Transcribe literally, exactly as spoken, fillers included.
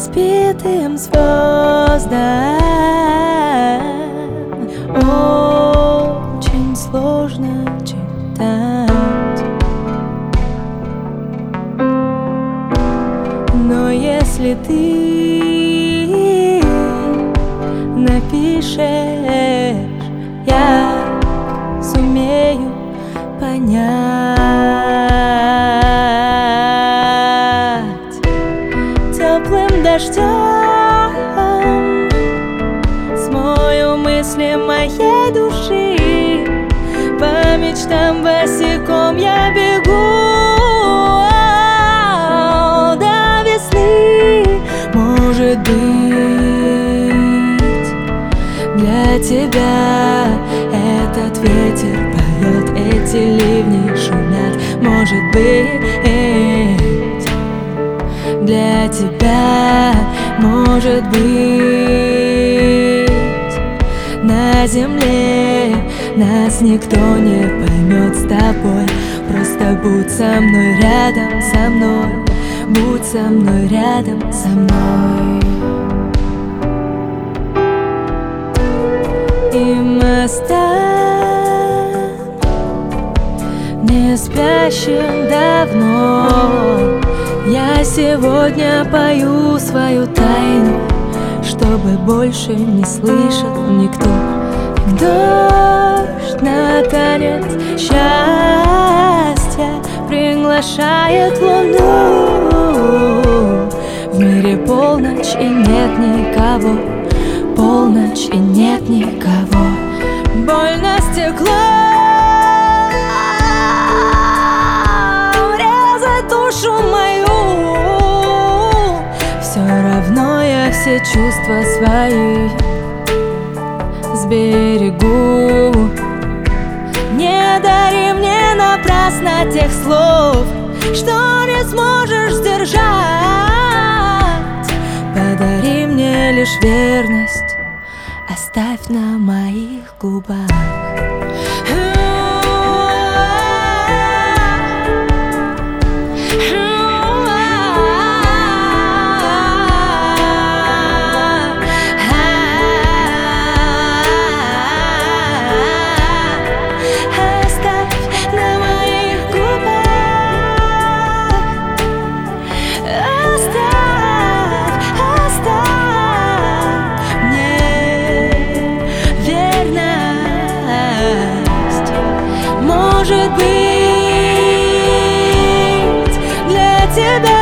разбитым звездам очень сложно читать. Но если ты напишешь, я сумею понять. Теплым дождем смою мысли моей души, по мечтам босиком я бегу до весны. Может быть, для тебя этот ветер поет, эти ливни шумят. Может быть, для тебя, может быть, на земле нас никто не поймет с тобой. Просто будь со мной, рядом со мной, будь со мной, рядом со мной. И мостам, не спящим давно, я сегодня пою свою тайну, чтобы больше не слышал никто. Дождь на танец счастья приглашает луну. В мире полночь и нет никого, полночь и нет никого. Больно стекло резать душу мою. Все равно я все чувства свои сберегу. Не дари мне напрасно тех слов, что не сможешь сдержать. Подари мне лишь верность, оставь на моих губах. Может быть, для тебя